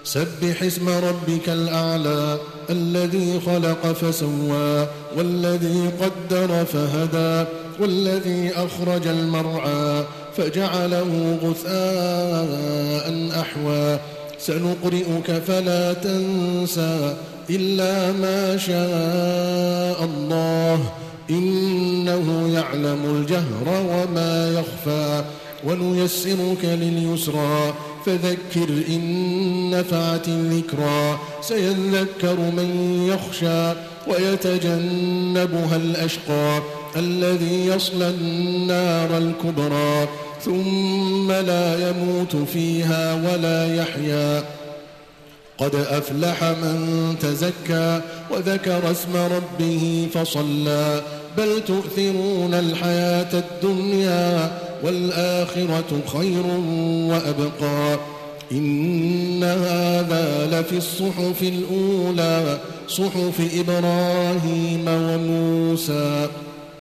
سبح اسم ربك الأعلى الذي خلق فسوى والذي قدر فهدى والذي أخرج المرعى فجعله غثاء أحوى سنقرئك فلا تنسى إلا ما شاء الله إنه يعلم الجهر وما يخفى ونيسرك لليسرى فذكر إن نفعت الذكرى سيذكر من يخشى ويتجنبها الأشقى الذي يصلى النار الكبرى ثم لا يموت فيها ولا يحيا قد أفلح من تزكى وذكر اسم ربه فصلى بل تؤثرون الحياة الدنيا والآخرة خير وأبقى إن هذا لفي الصحف الأولى صحف إبراهيم